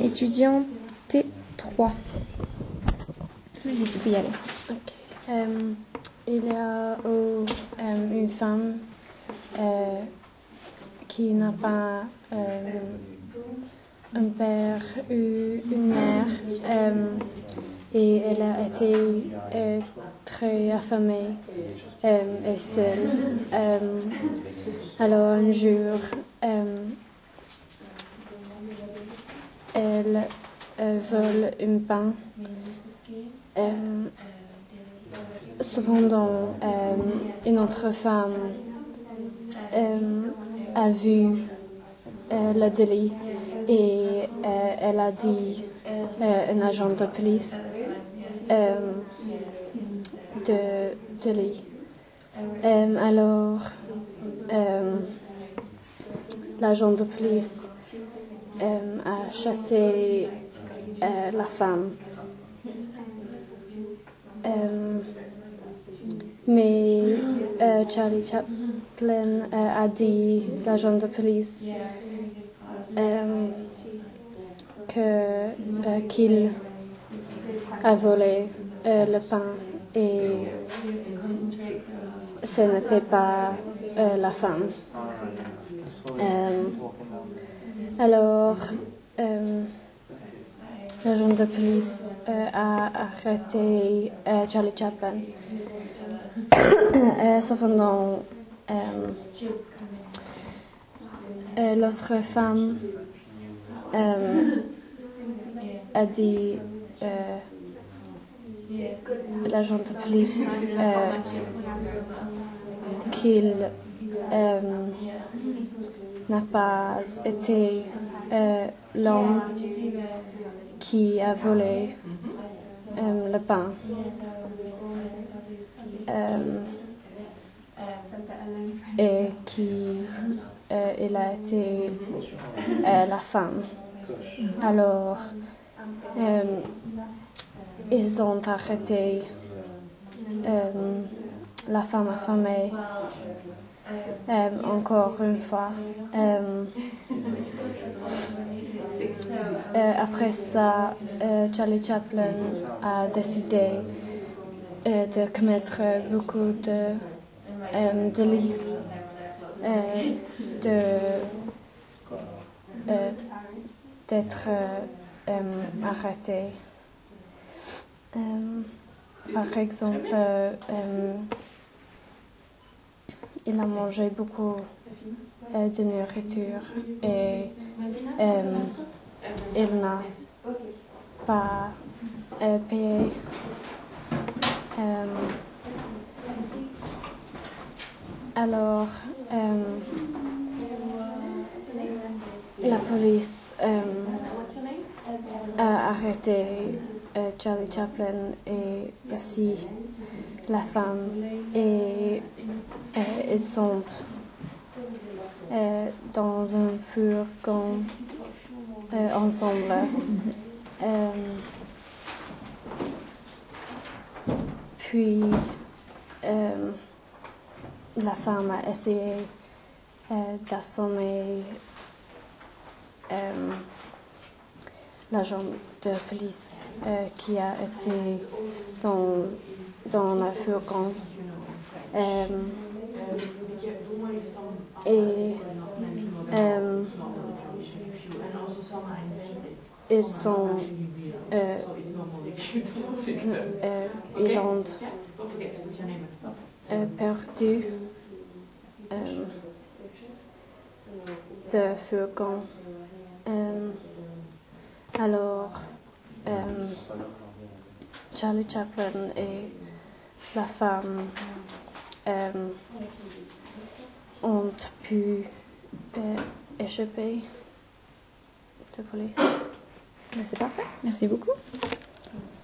étudiant T3. Vas-y, tu peux y aller. Ok. Il y a une femme qui n'a pas un père ou une mère et elle a été très affamée et seule. Alors un jour, elle vole un pain. Cependant, une autre femme a vu le délit et elle a dit un agent de police de délit. Alors, l'agent de police a chassé la femme. Mais Charlie Chaplin a dit à l'agent de police qu'il a volé le pain et ce n'était pas la femme. Alors, l'agent de police a arrêté Charlie Chaplin. Cependant, l'autre femme a dit l'agent de police qu'il n'a pas été l'homme qui a volé le pain. Et il a été la femme. Alors, ils ont arrêté la femme affamée encore une fois. Après ça, Charlie Chaplin a décidé de commettre beaucoup de délits, d'être arrêté. Par exemple, il a mangé beaucoup de nourriture et il n'a pas payé. Alors, la police a arrêté Charlie Chaplin et aussi la femme et ils sont dans un fourgon ensemble. Puis la femme a essayé d'assommer l'agent de police qui a été dans le fourgon. Et ils ont perdu de fourgon. Alors, Charlie Chaplin et la femme ont pu échapper de police. C'est parfait. Merci beaucoup.